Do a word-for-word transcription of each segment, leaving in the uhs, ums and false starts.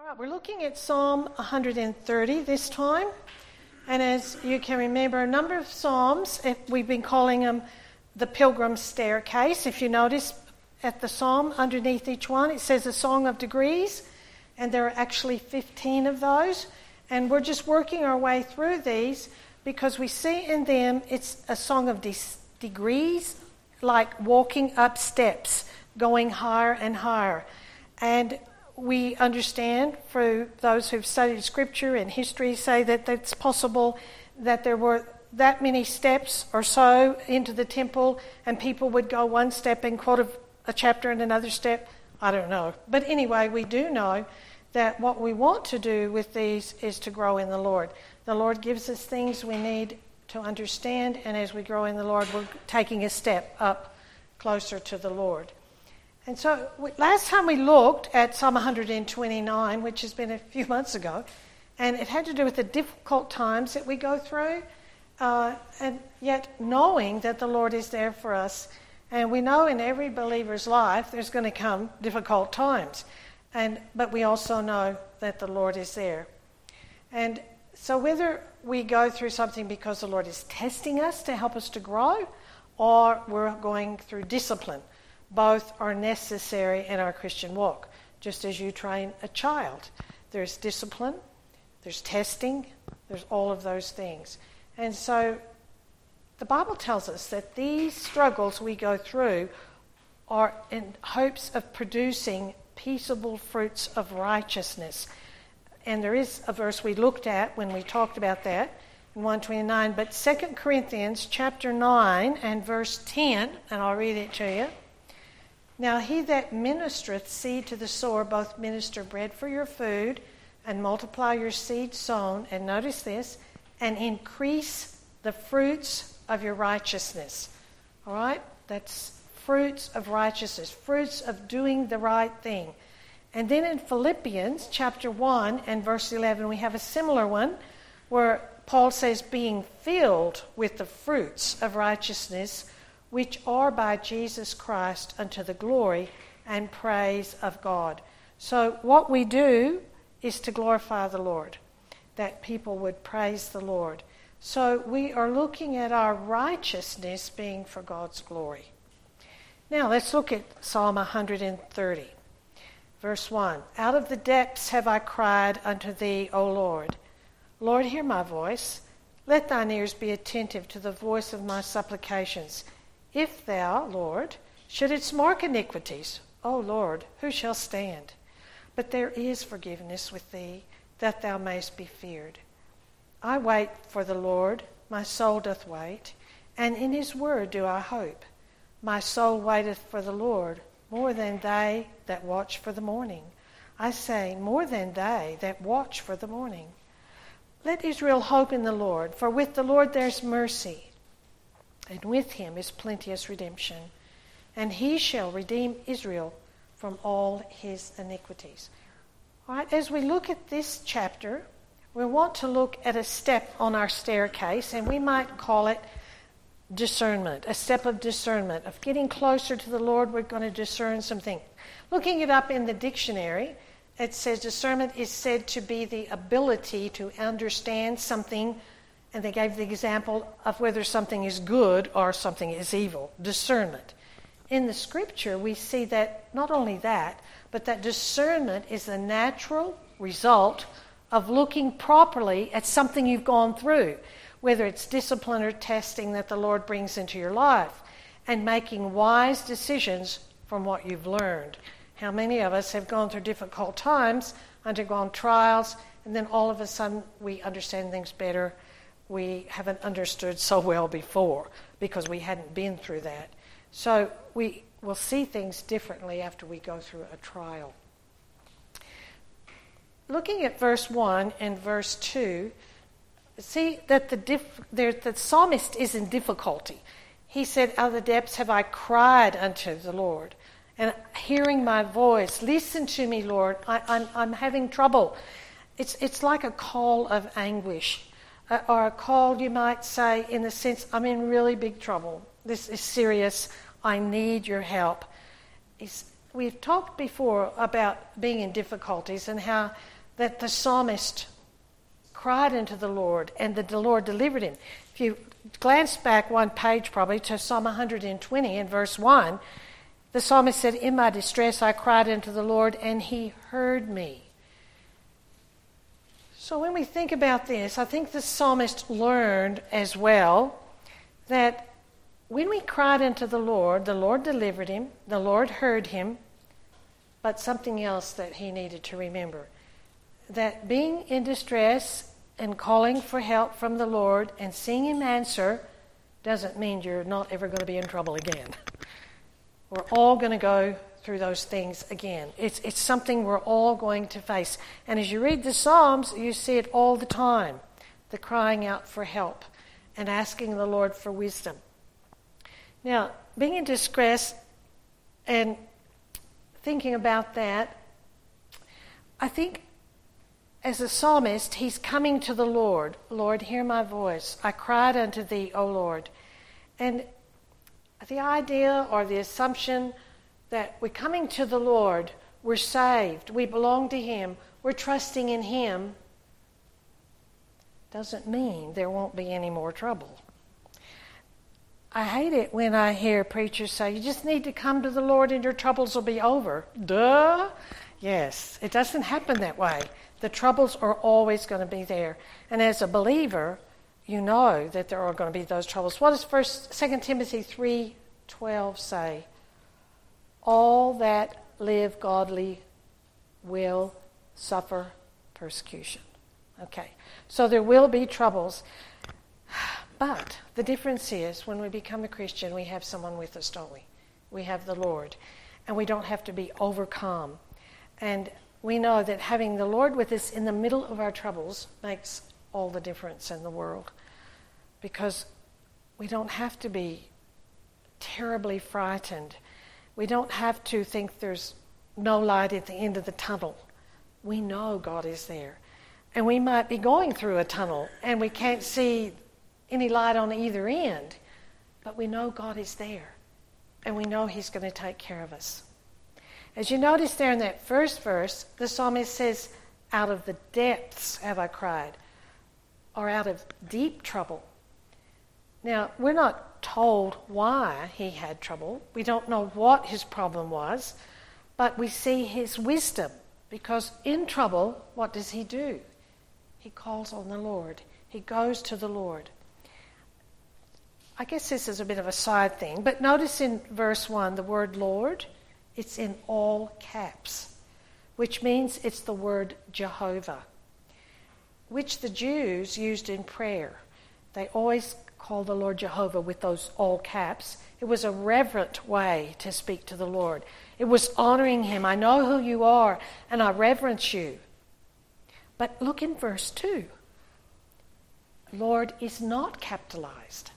Right, we're looking at Psalm one hundred thirty this time. And as you can remember, a number of Psalms, if we've been calling them the Pilgrim's Staircase. If you notice at the Psalm, underneath each one, it says a Song of Degrees. And there are actually fifteen of those. And we're just working our way through these because we see in them it's a song of de- degrees, like walking up steps, going higher and higher. And we understand, for those who've studied scripture and history, say that it's possible that there were that many steps or so into the temple and people would go one step and quote a, a chapter and another step. I don't know. But anyway, we do know that what we want to do with these is to grow in the Lord. The Lord gives us things we need to understand, and as we grow in the Lord, we're taking a step up closer to the Lord. And so last time we looked at Psalm one hundred twenty-nine, which has been a few months ago, and it had to do with the difficult times that we go through, uh, and yet knowing that the Lord is there for us. And we know in every believer's life there's going to come difficult times, and but we also know that the Lord is there. And so whether we go through something because the Lord is testing us to help us to grow, or we're going through discipline, both are necessary in our Christian walk. Just as you train a child, there's discipline, there's testing, there's all of those things. And so the Bible tells us that these struggles we go through are in hopes of producing peaceable fruits of righteousness. And there is a verse we looked at when we talked about that in one twenty-nine, but Second Corinthians chapter nine and verse ten, and I'll read it to you. Now he that ministereth seed to the sower both minister bread for your food and multiply your seed sown, and notice this, and increase the fruits of your righteousness. All right? That's fruits of righteousness, fruits of doing the right thing. And then in Philippians chapter one and verse eleven, we have a similar one where Paul says, being filled with the fruits of righteousness, which are by Jesus Christ unto the glory and praise of God. So what we do is to glorify the Lord, that people would praise the Lord. So we are looking at our righteousness being for God's glory. Now let's look at Psalm one hundred thirty, verse one. Out of the depths have I cried unto thee, O Lord. Lord, hear my voice. Let thine ears be attentive to the voice of my supplications. If thou, Lord, shouldest mark iniquities, O Lord, who shall stand? But there is forgiveness with thee, that thou mayst be feared. I wait for the Lord, my soul doth wait, and in his word do I hope. My soul waiteth for the Lord, more than they that watch for the morning. I say, more than they that watch for the morning. Let Israel hope in the Lord, for with the Lord there's mercy, and with him is plenteous redemption. And he shall redeem Israel from all his iniquities. All right, as we look at this chapter, we want to look at a step on our staircase, and we might call it discernment, a step of discernment, of getting closer to the Lord. We're going to discern something. Looking it up in the dictionary, it says discernment is said to be the ability to understand something. And they gave the example of whether something is good or something is evil. Discernment. In the scripture, we see that not only that, but that discernment is the natural result of looking properly at something you've gone through, whether it's discipline or testing that the Lord brings into your life, and making wise decisions from what you've learned. How many of us have gone through difficult times, undergone trials, and then all of a sudden we understand things better we haven't understood so well before because we hadn't been through that. So we will see things differently after we go through a trial. Looking at verse one and verse two, see that the, diff- there, the psalmist is in difficulty. He said, out of the depths have I cried unto the Lord, and hearing my voice, listen to me, Lord, I, I'm, I'm having trouble. It's, it's like a call of anguish. Uh, or a call, you might say, in the sense, I'm in really big trouble. This is serious. I need your help. It's, we've talked before about being in difficulties and how that the psalmist cried unto the Lord and that the Lord delivered him. If you glance back one page probably to Psalm one hundred twenty in verse one, the psalmist said, in my distress I cried unto the Lord and he heard me. So when we think about this, I think the psalmist learned as well that when we cried unto the Lord, the Lord delivered him, the Lord heard him, but something else that he needed to remember. That being in distress and calling for help from the Lord and seeing him answer doesn't mean you're not ever going to be in trouble again. We're all going to go through those things again. It's, it's something we're all going to face. And as you read the Psalms, you see it all the time, the crying out for help and asking the Lord for wisdom. Now, being in distress and thinking about that, I think as a psalmist, he's coming to the Lord. Lord, hear my voice. I cried unto thee, O Lord. And the idea or the assumption that we're coming to the Lord, we're saved, we belong to him, we're trusting in him, doesn't mean there won't be any more trouble. I hate it when I hear preachers say, you just need to come to the Lord and your troubles will be over. Duh. Yes, it doesn't happen that way. The troubles are always going to be there. And as a believer, you know that there are going to be those troubles. What does First, Second Timothy three twelve say? All that live godly will suffer persecution. Okay, so there will be troubles. But the difference is when we become a Christian, we have someone with us, don't we? We have the Lord. And we don't have to be overcome. And we know that having the Lord with us in the middle of our troubles makes all the difference in the world. Because we don't have to be terribly frightened. We don't have to think there's no light at the end of the tunnel. We know God is there. And we might be going through a tunnel and we can't see any light on either end, but we know God is there. And we know he's going to take care of us. As you notice there in that first verse, the psalmist says, out of the depths have I cried, or out of deep trouble. Now, we're not told why he had trouble. We don't know what his problem was, but we see his wisdom, because in trouble, what does he do? He calls on the Lord. He goes to the Lord. I guess this is a bit of a side thing, but notice in verse one, the word Lord, it's in all caps, which means it's the word Jehovah, which the Jews used in prayer. They always call the Lord Jehovah with those all caps. It was a reverent way to speak to the Lord. It was honoring him. I know who you are, and I reverence you. But look in verse two. Lord is not capitalized.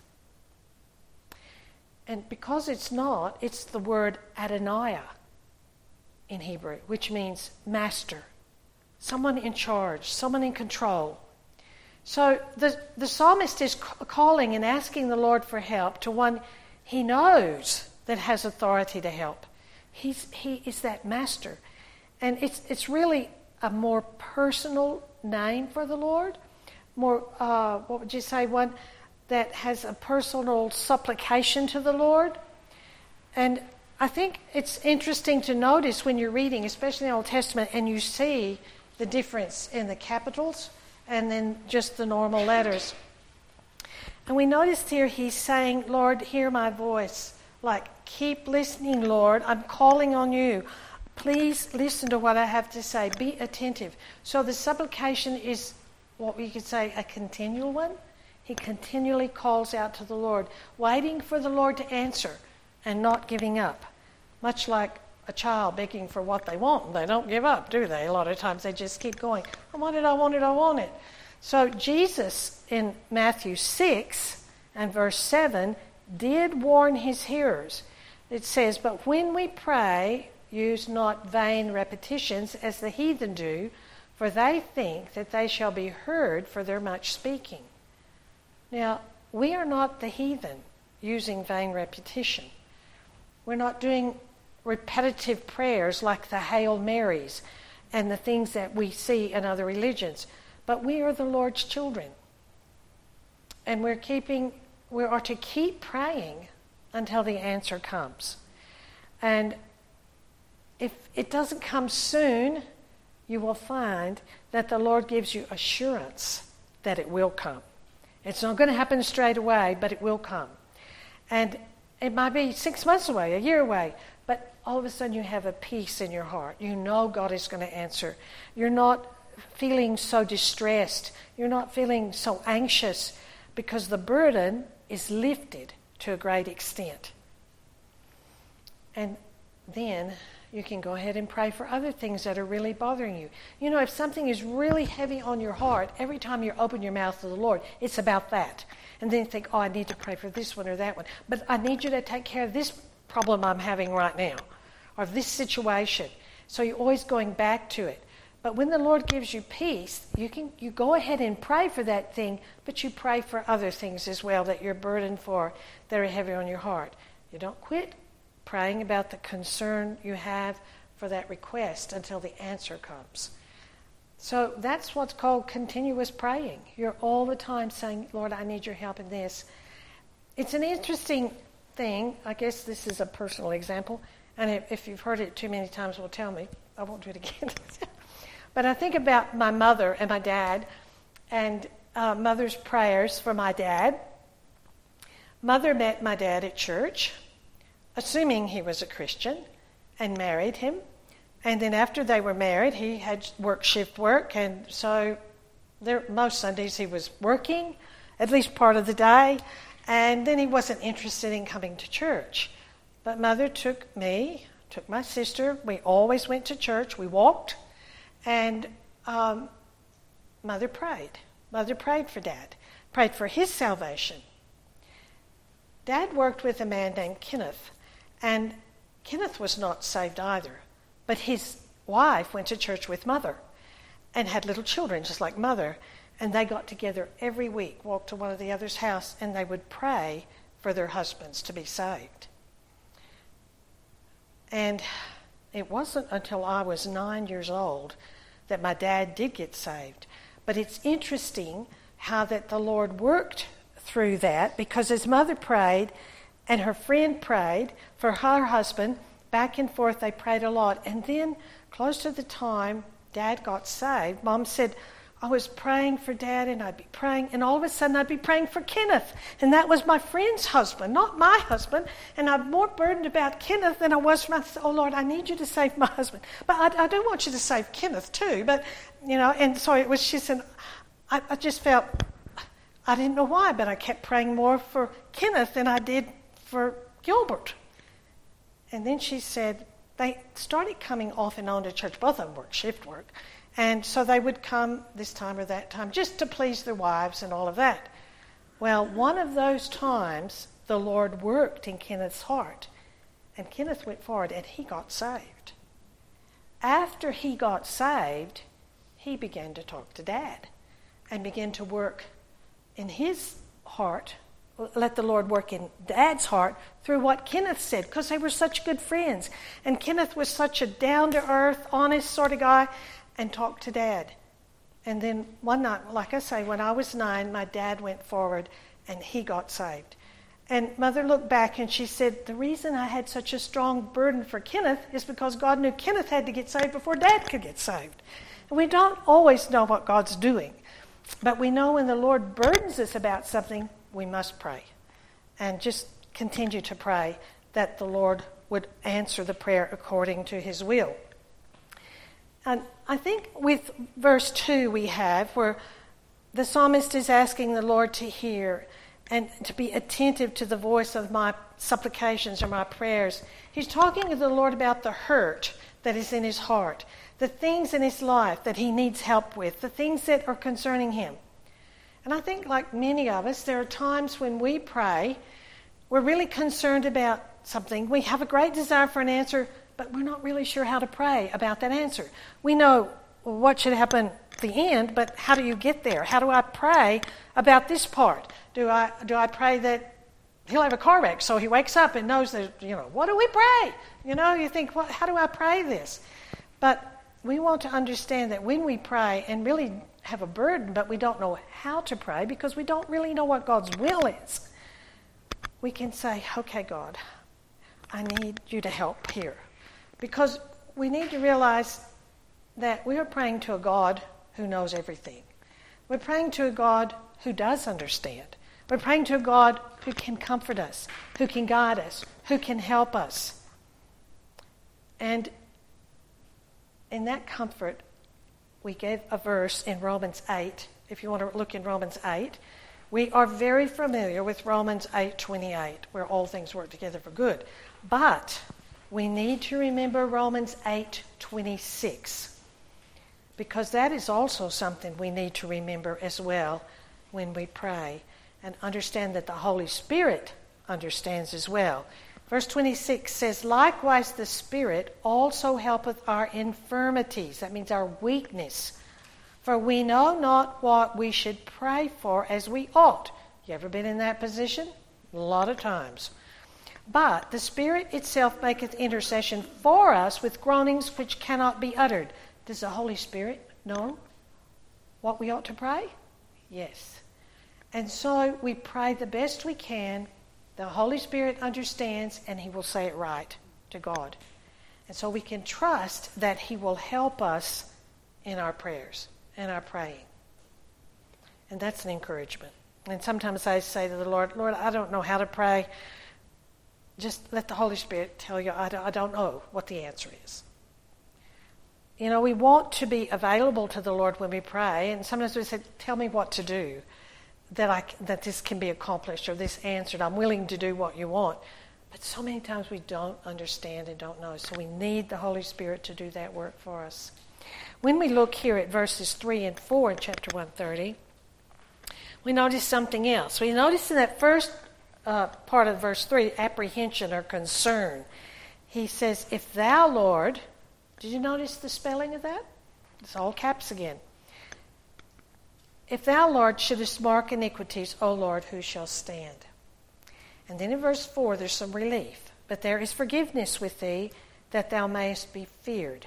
And because it's not, it's the word Adonai in Hebrew, which means master, someone in charge, someone in control. So the, the psalmist is calling and asking the Lord for help to one he knows that has authority to help. He's, he is that master. And it's, it's really a more personal name for the Lord, more, uh, what would you say, one that has a personal supplication to the Lord. And I think it's interesting to notice when you're reading, especially in the Old Testament, and you see the difference in the capitals and then just the normal letters. And we noticed here he's saying, Lord, hear my voice. Like, keep listening, Lord. I'm calling on you. Please listen to what I have to say. Be attentive. So the supplication is what we could say a continual one. He continually calls out to the Lord, waiting for the Lord to answer and not giving up. Much like a child begging for what they want. They don't give up, do they? A lot of times they just keep going. I want it, I want it, I want it. So Jesus in Matthew six and verse seven did warn his hearers. It says, but when we pray, use not vain repetitions as the heathen do, for they think that they shall be heard for their much speaking. Now, we are not the heathen using vain repetition. We're not doing repetitive prayers like the Hail Marys and the things that we see in other religions. But we are the Lord's children. And we're keeping, we are to keep praying until the answer comes. And if it doesn't come soon, you will find that the Lord gives you assurance that it will come. It's not going to happen straight away, but it will come. And it might be six months away, a year away, but all of a sudden you have a peace in your heart. You know God is going to answer. You're not feeling so distressed. You're not feeling so anxious because the burden is lifted to a great extent. And then you can go ahead and pray for other things that are really bothering you. You know, if something is really heavy on your heart, every time you open your mouth to the Lord, it's about that. And then you think, oh, I need to pray for this one or that one. But I need you to take care of this problem I'm having right now, or this situation. So you're always going back to it. But when the Lord gives you peace, you can you go ahead and pray for that thing, but you pray for other things as well that you're burdened for, that are heavy on your heart. You don't quit praying about the concern you have for that request until the answer comes. So that's what's called continuous praying. You're all the time saying, Lord, I need your help in this. It's an interesting thing. I guess this is a personal example, and if, if you've heard it too many times, well, tell me. I won't do it again. But I think about my mother and my dad, and uh, mother's prayers for my dad. Mother met my dad at church, assuming he was a Christian, and married him. And then after they were married, he had work shift work, and so there, most Sundays he was working, at least part of the day, and then he wasn't interested in coming to church. But Mother took me, took my sister, we always went to church, we walked, and um, Mother prayed. Mother prayed for Dad, prayed for his salvation. Dad worked with a man named Kenneth, and Kenneth was not saved either, but his wife went to church with Mother and had little children just like Mother, and they got together every week, walked to one of the other's house, and they would pray for their husbands to be saved. And it wasn't until I was nine years old that my dad did get saved. But it's interesting how that the Lord worked through that, because his mother prayed and her friend prayed for her husband. Back and forth, they prayed a lot. And then, close to the time Dad got saved, Mom said, I was praying for Dad, and I'd be praying, and all of a sudden I'd be praying for Kenneth. And that was my friend's husband, not my husband. And I'm more burdened about Kenneth than I was for my, oh Lord, I need you to save my husband. But I, I do want you to save Kenneth too. But, you know, and so it was, she said, I, I just felt, I didn't know why, but I kept praying more for Kenneth than I did for Gilbert. And then she said, they started coming off and on to church. Both of them worked shift work. And so they would come this time or that time just to please their wives and all of that. Well, one of those times, the Lord worked in Kenneth's heart. And Kenneth went forward and he got saved. After he got saved, he began to talk to Dad and began to work in his heart, let the Lord work in Dad's heart through what Kenneth said, because they were such good friends. And Kenneth was such a down-to-earth, honest sort of guy, and talked to Dad. And then one night, like I say, when I was nine, my dad went forward and he got saved. And Mother looked back and she said, the reason I had such a strong burden for Kenneth is because God knew Kenneth had to get saved before Dad could get saved. And we don't always know what God's doing, but we know when the Lord burdens us about something, we must pray. And just continue to pray that the Lord would answer the prayer according to his will. And I think with verse two we have where the psalmist is asking the Lord to hear and to be attentive to the voice of my supplications or my prayers. He's talking to the Lord about the hurt that is in his heart, the things in his life that he needs help with, the things that are concerning him. And I think like many of us, there are times when we pray, we're really concerned about something. We have a great desire for an answer, but we're not really sure how to pray about that answer. We know what should happen at the end, but how do you get there? How do I pray about this part? Do I do I pray that he'll have a car wreck so he wakes up and knows that, you know, what do we pray? You know, you think, well, how do I pray this? But we want to understand that when we pray and really have a burden, but we don't know how to pray because we don't really know what God's will is, we can say, okay, God, I need you to help here. Because we need to realize that we are praying to a God who knows everything. We're praying to a God who does understand. We're praying to a God who can comfort us, who can guide us, who can help us. And in that comfort, we gave a verse in Romans eight. If you want to look in Romans eight, we are very familiar with Romans eight twenty-eight, where all things work together for good. But we need to remember Romans eight twenty-six, because that is also something we need to remember as well when we pray, and understand that the Holy Spirit understands as well. Verse twenty-six says, likewise the Spirit also helpeth our infirmities. That means our weakness. For we know not what we should pray for as we ought. You ever been in that position? A lot of times. But the Spirit itself maketh intercession for us with groanings which cannot be uttered. Does the Holy Spirit know what we ought to pray? Yes. And so we pray the best we can. The Holy Spirit understands, and He will say it right to God. And so we can trust that He will help us in our prayers and our praying. And that's an encouragement. And sometimes I say to the Lord, Lord, I don't know how to pray. Just let the Holy Spirit tell you, I don't, I don't know what the answer is. You know, we want to be available to the Lord when we pray, and sometimes we say, tell me what to do, that I that this can be accomplished or this answered. I'm willing to do what you want. But so many times we don't understand and don't know. So we need the Holy Spirit to do that work for us. When we look here at verses three and four in chapter one thirty, we notice something else. We notice in that first uh, part of verse three, apprehension or concern. He says, if thou, Lord... Did you notice the spelling of that? It's all caps again. If thou, Lord, shouldest mark iniquities, O Lord, who shall stand? And then in verse four, there's some relief. But there is forgiveness with thee, that thou mayest be feared.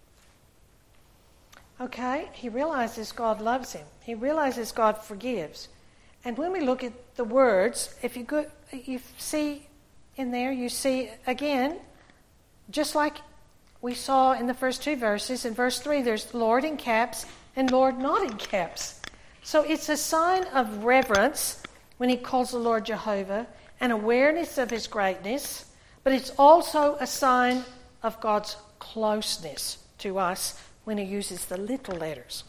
Okay, he realizes God loves him. He realizes God forgives. And when we look at the words, if you go, you see in there, you see again, just like we saw in the first two verses, in verse three, there's Lord in caps and Lord not in caps. So it's a sign of reverence when he calls the Lord Jehovah, an awareness of his greatness, but it's also a sign of God's closeness to us when he uses the little letters.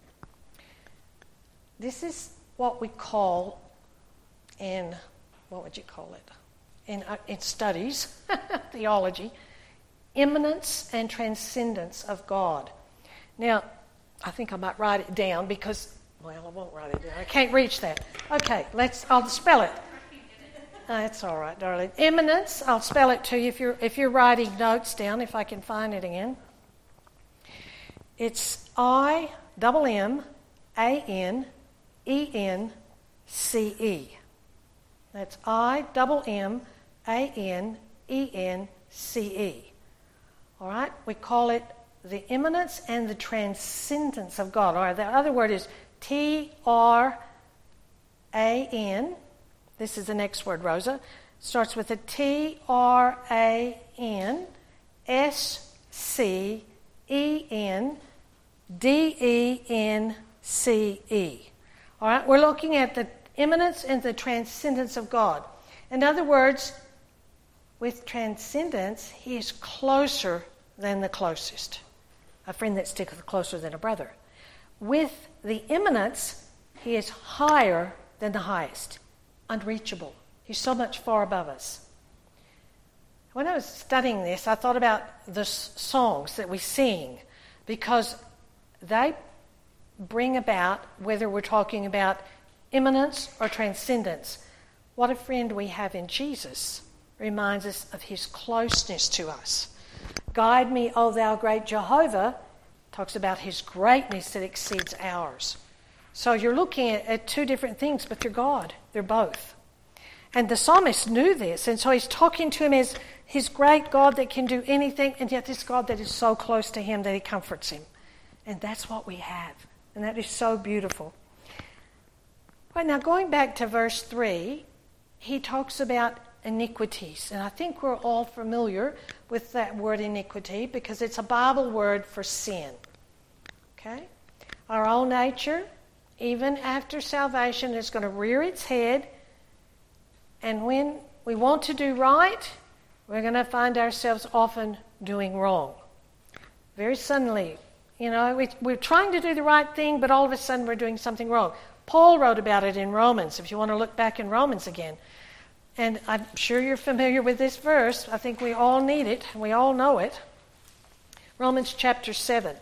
This is what we call in, what would you call it? In, uh, in studies, theology, immanence and transcendence of God. Now, I think I might write it down because, well, I won't write it down. I can't reach that. Okay, let's. I'll spell it. Uh, that's all right, darling. Immanence. I'll spell it to you if you're if you're writing notes down. If I can find it again. It's I double M A N E N C E. That's I double M A N E N C E. All right, we call it the immanence and the transcendence of God. All right, the other word is T R A N. This is the next word, Rosa. Starts with a T R A N S C E N D E N C E. All right, we're looking at the immanence and the transcendence of God. In other words, with transcendence, he is closer than the closest. A friend that sticketh closer than a brother. With the immanence, he is higher than the highest. Unreachable. He's so much far above us. When I was studying this, I thought about the songs that we sing, because they bring about, whether we're talking about immanence or transcendence, what a friend we have in Jesus reminds us of his closeness to us. Guide me, O thou great Jehovah, talks about his greatness that exceeds ours. So you're looking at, at two different things, but they're God. They're both. And the psalmist knew this, and so he's talking to him as his great God that can do anything, and yet this God that is so close to him that he comforts him. And that's what we have. And that is so beautiful. Right, now going back to verse three, he talks about iniquities. And I think we're all familiar with that word iniquity because it's a Bible word for sin. Okay? Our old nature, even after salvation, is going to rear its head. And when we want to do right, we're going to find ourselves often doing wrong. Very suddenly, you know, we, we're trying to do the right thing, but all of a sudden we're doing something wrong. Paul wrote about it in Romans, if you want to look back in Romans again. And I'm sure you're familiar with this verse. I think we all need it. We all know it. Romans chapter seven.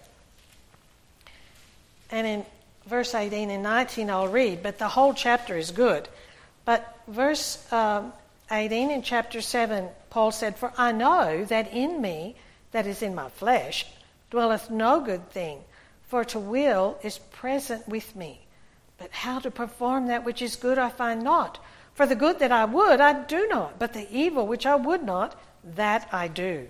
And in verse eighteen and nineteen I'll read, but the whole chapter is good. But verse um, eighteen in chapter seven, Paul said, "For I know that in me, that is in my flesh, dwelleth no good thing, for to will is present with me. But how to perform that which is good I find not. For the good that I would, I do not, but the evil which I would not, that I do."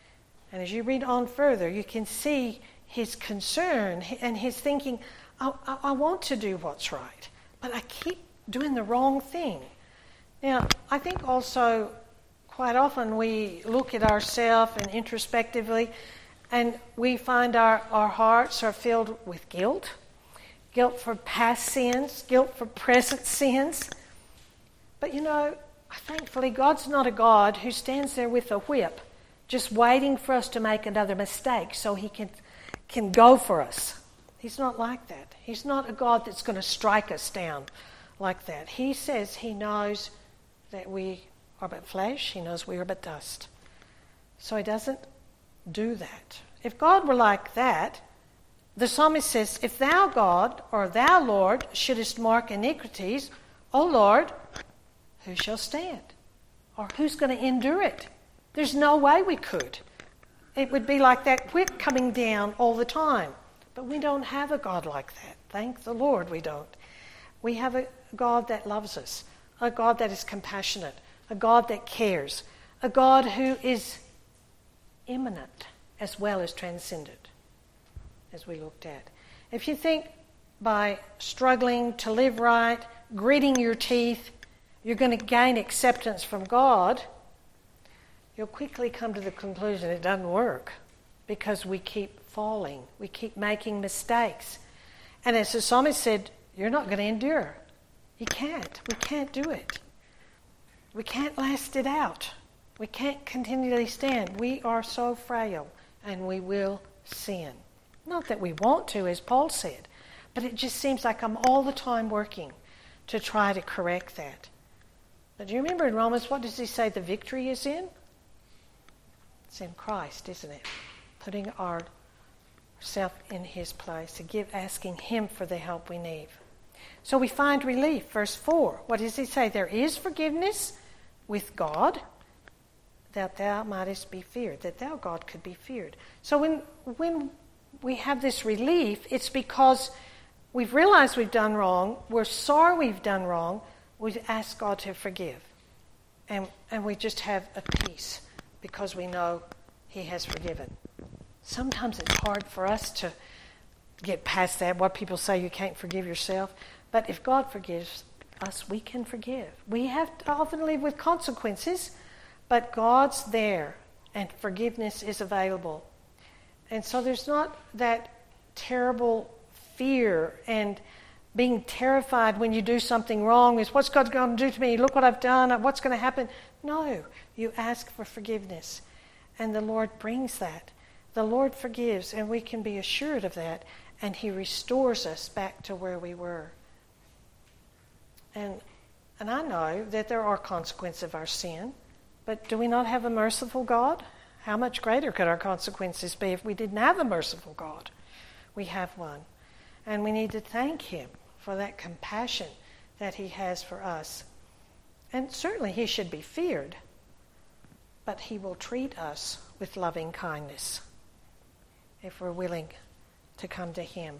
And as you read on further, you can see his concern and his thinking, I, I, I want to do what's right, but I keep doing the wrong thing. Now, I think also quite often we look at ourselves and introspectively, and we find our, our hearts are filled with guilt. Guilt for past sins, guilt for present sins. But you know, thankfully God's not a God who stands there with a whip just waiting for us to make another mistake so he can, can go for us. He's not like that. He's not a God that's going to strike us down like that. He says he knows that we are but flesh. He knows we are but dust. So he doesn't do that. If God were like that, the psalmist says, "If thou, God, or thou, Lord, shouldest mark iniquities, O Lord, who shall stand?" Or who's going to endure it? There's no way we could. It would be like that whip coming down all the time. But we don't have a God like that. Thank the Lord we don't. We have a God that loves us, a God that is compassionate, a God that cares, a God who is immanent as well as transcendent, as we looked at. If you think by struggling to live right, gritting your teeth, you're going to gain acceptance from God, you'll quickly come to the conclusion it doesn't work because we keep falling. We keep making mistakes. And as the psalmist said, you're not going to endure. You can't. We can't do it. We can't last it out. We can't continually stand. We are so frail and we will sin. Not that we want to, as Paul said, but it just seems like I'm all the time working to try to correct that. But do you remember in Romans, what does he say the victory is in? It's in Christ, isn't it? Putting ourselves in his place, to give, asking him for the help we need. So we find relief. Verse four, what does he say? There is forgiveness with God, that thou mightest be feared, that thou, God, could be feared. So when when we have this relief, it's because we've realized we've done wrong, we're sorry we've done wrong, we've asked God to forgive. And, and we just have a peace because we know he has forgiven. Sometimes it's hard for us to get past that, what people say you can't forgive yourself. But if God forgives us, we can forgive. We have to often live with consequences, but God's there and forgiveness is available. And so there's not that terrible fear and being terrified when you do something wrong is, what's God going to do to me? Look what I've done. What's going to happen? No, you ask for forgiveness. And the Lord brings that. The Lord forgives, and we can be assured of that. And he restores us back to where we were. And, and I know that there are consequences of our sin. But do we not have a merciful God? How much greater could our consequences be if we didn't have a merciful God? We have one. And we need to thank him for that compassion that he has for us. And certainly he should be feared, but he will treat us with loving kindness if we're willing to come to him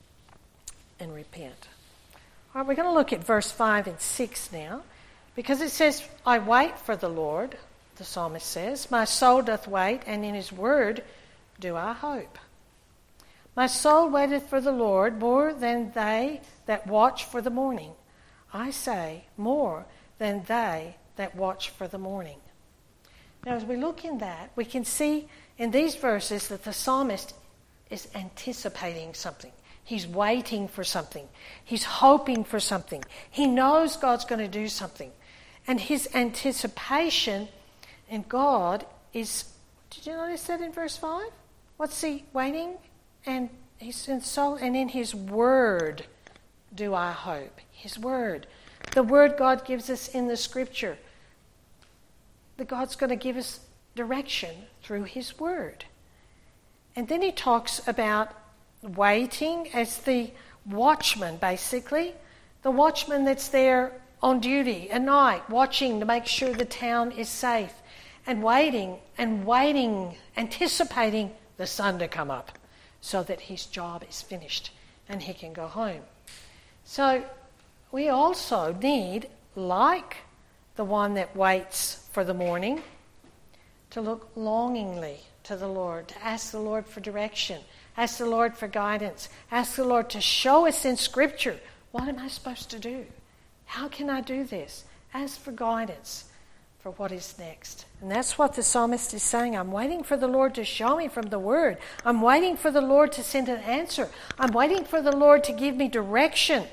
and repent. All right, we're going to look at verse five and six now, because it says, I wait for the Lord. the psalmist says. My soul doth wait, and in his word do I hope. My soul waiteth for the Lord more than they that watch for the morning. I say, more than they that watch for the morning. Now, as we look in that, we can see in these verses that the psalmist is anticipating something. He's waiting for something. He's hoping for something. He knows God's going to do something. And his anticipation in God is, did you notice that in verse five? What's he waiting? And he's in soul, and in his word do I hope. His word. The word God gives us in the scripture. That God's going to give us direction through his word. And then he talks about waiting as the watchman, basically. The watchman that's there on duty at night, watching to make sure the town is safe. And waiting, and waiting, anticipating the sun to come up so that his job is finished and he can go home. So we also need, like the one that waits for the morning, to look longingly to the Lord, to ask the Lord for direction, ask the Lord for guidance, ask the Lord to show us in Scripture, what am I supposed to do? How can I do this? Ask for guidance for what is next. And that's what the psalmist is saying. I'm waiting for the Lord to show me from the Word. I'm waiting for the Lord to send an answer. I'm waiting for the Lord to give me direction.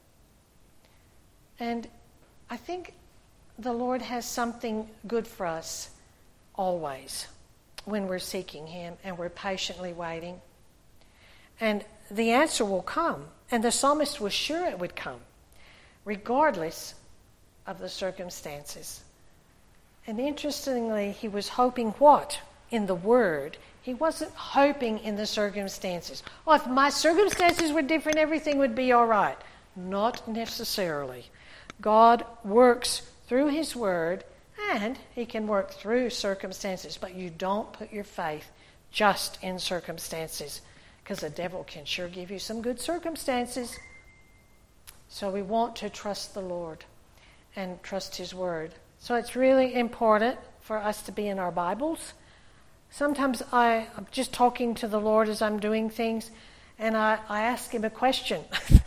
And I think the Lord has something good for us always when we're seeking him and we're patiently waiting. And the answer will come. And the psalmist was sure it would come, regardless of the circumstances. And interestingly, he was hoping what? In the Word. He wasn't hoping in the circumstances. Oh, if my circumstances were different, everything would be all right. Not necessarily. God works through his Word, and he can work through circumstances, but you don't put your faith just in circumstances, because the devil can sure give you some good circumstances. So we want to trust the Lord and trust his Word. So it's really important for us to be in our Bibles. Sometimes I, I'm just talking to the Lord as I'm doing things, and I, I ask him a question.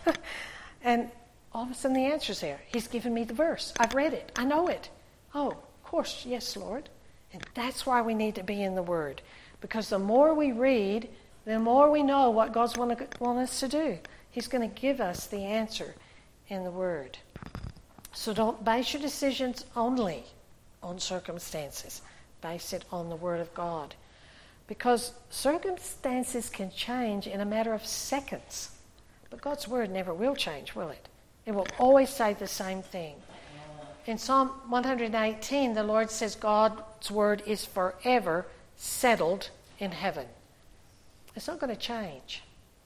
And all of a sudden the answer's there. He's given me the verse. I've read it. I know it. Oh, of course, yes, Lord. And that's why we need to be in the Word. Because the more we read, the more we know what God's want, to, want us to do. He's going to give us the answer in the Word. So don't base your decisions only on circumstances. Base it on the Word of God. Because circumstances can change in a matter of seconds. But God's Word never will change, will it? It will always say the same thing. In Psalm one eighteen, the Lord says God's Word is forever settled in heaven. It's not going to change.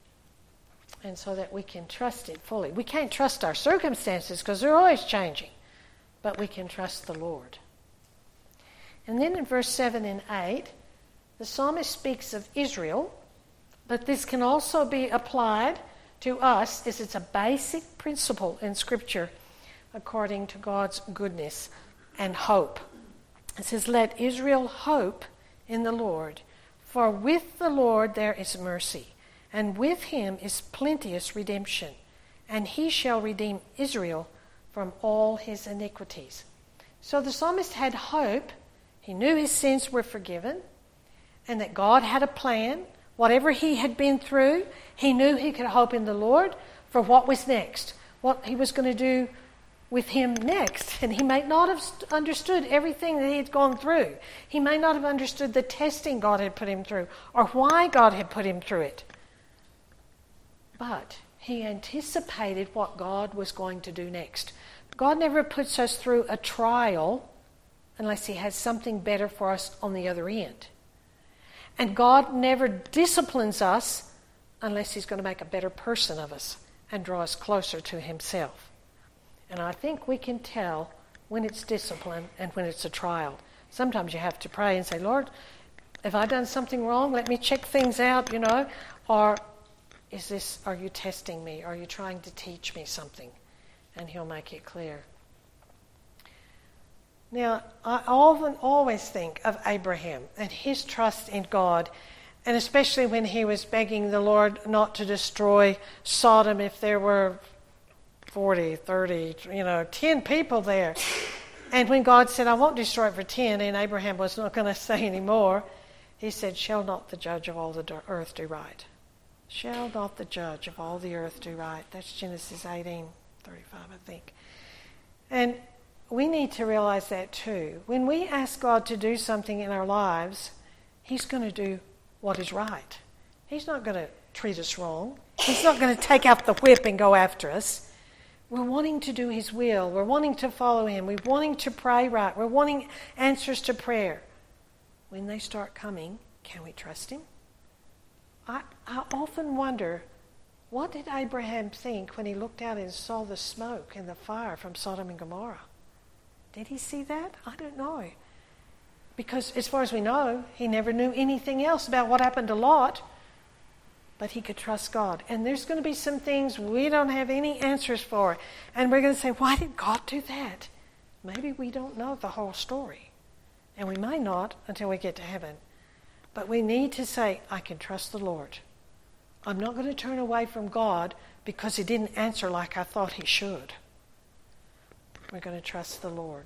And so that we can trust it fully. We can't trust our circumstances because they're always changing. But we can trust the Lord. And then in verse seven and eight, the psalmist speaks of Israel, but this can also be applied to us as it's a basic principle in Scripture according to God's goodness and hope. It says, let Israel hope in the Lord, for with the Lord there is mercy, and with him is plenteous redemption, and he shall redeem Israel from all his iniquities. So the psalmist had hope. He knew his sins were forgiven, and that God had a plan. Whatever he had been through, he knew he could hope in the Lord for what was next, what he was going to do with him next. And he may not have understood everything that he had gone through. He may not have understood the testing God had put him through or why God had put him through it. But he anticipated what God was going to do next. God never puts us through a trial unless he has something better for us on the other end. And God never disciplines us unless he's going to make a better person of us and draw us closer to himself. And I think we can tell when it's discipline and when it's a trial. Sometimes you have to pray and say, Lord, have I done something wrong? Let me check things out, you know. Or is this, are you testing me? Are you trying to teach me something? And he'll make it clear. Now, I often always think of Abraham and his trust in God, and especially when he was begging the Lord not to destroy Sodom if there were forty, thirty, you know, ten people there. And when God said, I won't destroy it for ten, and Abraham was not going to say any more, he said, shall not the judge of all the earth do right? Shall not the judge of all the earth do right? That's Genesis eighteen thirty-five, I think. And we need to realize that too. When we ask God to do something in our lives, He's going to do what is right. He's not going to treat us wrong. He's not going to take out the whip and go after us. We're wanting to do His will. We're wanting to follow Him. We're wanting to pray right. We're wanting answers to prayer. When they start coming, can we trust Him? I, I often wonder, what did Abraham think when he looked out and saw the smoke and the fire from Sodom and Gomorrah? Did he see that? I don't know. Because as far as we know, he never knew anything else about what happened to Lot. But he could trust God. And there's going to be some things we don't have any answers for. And we're going to say, why did God do that? Maybe we don't know the whole story. And we may not until we get to heaven. But we need to say, I can trust the Lord. I'm not going to turn away from God because He didn't answer like I thought He should. We're going to trust the Lord.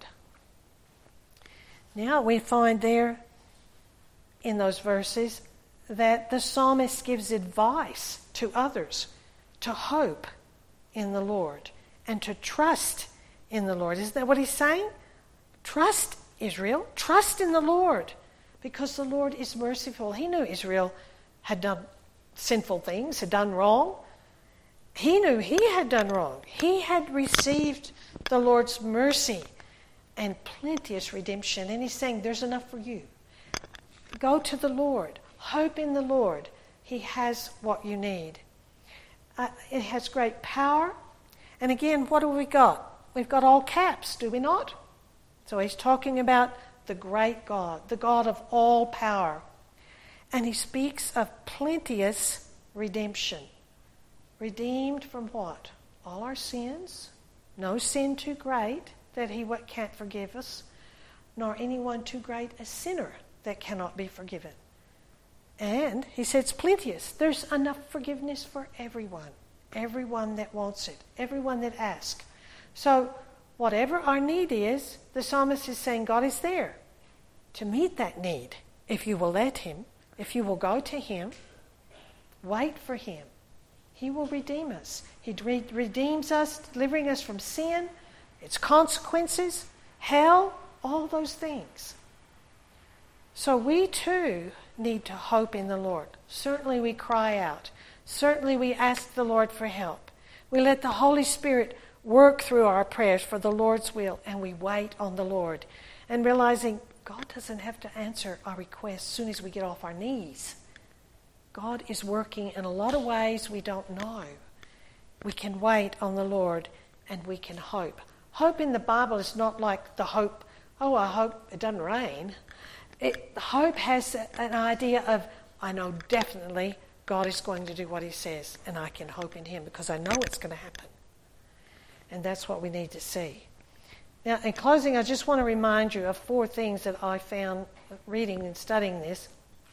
Now we find there in those verses that the psalmist gives advice to others to hope in the Lord and to trust in the Lord. Isn't that what he's saying? Trust, Israel. Trust in the Lord, because the Lord is merciful. He knew Israel had done sinful things, had done wrong. He knew he had done wrong. He had received the Lord's mercy and plenteous redemption. And he's saying, there's enough for you. Go to the Lord. Hope in the Lord. He has what you need. Uh, it has great power. And again, what have we got? We've got all caps, do we not? So he's talking about the great God, the God of all power. And he speaks of plenteous redemption. Redeemed from what? All our sins. No sin too great that he can't forgive us, nor anyone too great a sinner that cannot be forgiven. And he says plenteous. There's enough forgiveness for everyone. Everyone that wants it. Everyone that asks. So whatever our need is, the psalmist is saying God is there to meet that need. If you will let him, if you will go to him, wait for him. He will redeem us. He re- redeems us, delivering us from sin, its consequences, hell, all those things. So we too need to hope in the Lord. Certainly we cry out. Certainly we ask the Lord for help. We let the Holy Spirit work through our prayers for the Lord's will, and we wait on the Lord. And realizing God doesn't have to answer our requests as soon as we get off our knees. God is working in a lot of ways we don't know. We can wait on the Lord and we can hope. Hope in the Bible is not like the hope, oh, I hope it doesn't rain. It, hope has an idea of, I know definitely God is going to do what he says, and I can hope in him because I know it's going to happen. And that's what we need to see. Now, in closing, I just want to remind you of four things that I found reading and studying this.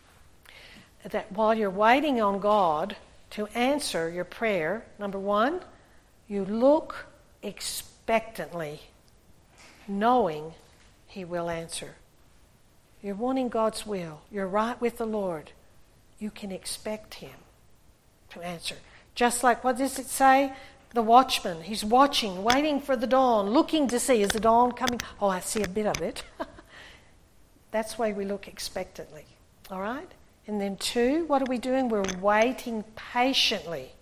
That while you're waiting on God to answer your prayer, number one, you look expectantly, knowing he will answer. You're wanting God's will. You're right with the Lord. You can expect him to answer. Just like, what does it say? The watchman, he's watching, waiting for the dawn, looking to see, is the dawn coming? Oh, I see a bit of it. That's why we look expectantly. All right? And then two, what are we doing? We're waiting patiently.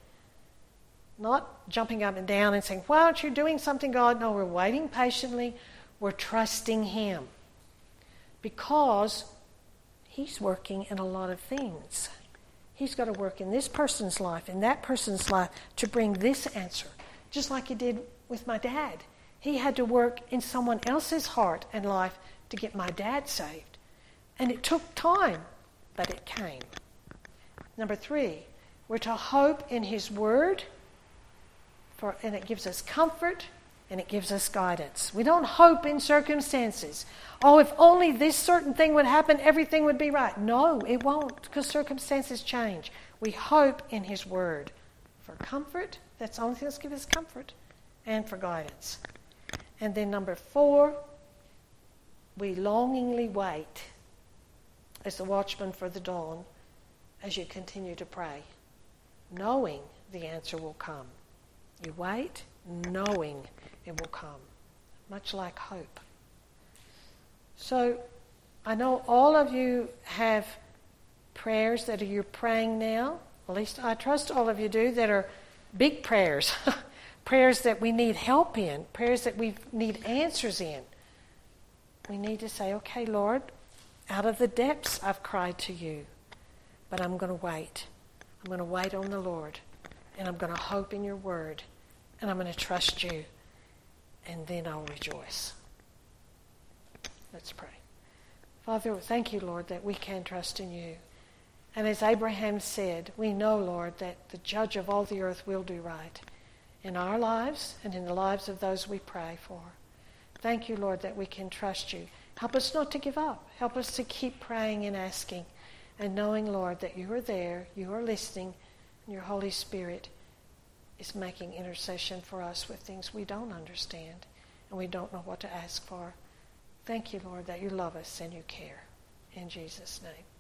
Not jumping up and down and saying, why aren't you doing something, God? No, we're waiting patiently. We're trusting him. Because he's working in a lot of things. He's got to work in this person's life, in that person's life, to bring this answer. Just like he did with my dad. He had to work in someone else's heart and life to get my dad saved. And it took time. But it came. Number three, we're to hope in his word, for, and it gives us comfort and it gives us guidance. We don't hope in circumstances. Oh, if only this certain thing would happen, everything would be right. No, it won't, because circumstances change. We hope in His Word for comfort. That's the only thing that's gives us comfort, and for guidance. And then number four, we longingly wait as the watchman for the dawn as you continue to pray, knowing the answer will come. You wait, knowing it will come, much like hope. So I know all of you have prayers that you're praying now, at least I trust all of you do, that are big prayers, prayers that we need help in, prayers that we need answers in. We need to say, okay, Lord, out of the depths I've cried to you, but I'm going to wait. I'm going to wait on the Lord, and I'm going to hope in your word, and I'm going to trust you, and then I'll rejoice. Let's pray. Father, thank you, Lord, that we can trust in you. And as Abraham said, we know, Lord, that the judge of all the earth will do right in our lives and in the lives of those we pray for. Thank you, Lord, that we can trust you. Help us not to give up. Help us to keep praying and asking and knowing, Lord, that you are there, you are listening, and your Holy Spirit is making intercession for us with things we don't understand and we don't know what to ask for. Thank you, Lord, that you love us and you care. In Jesus' name.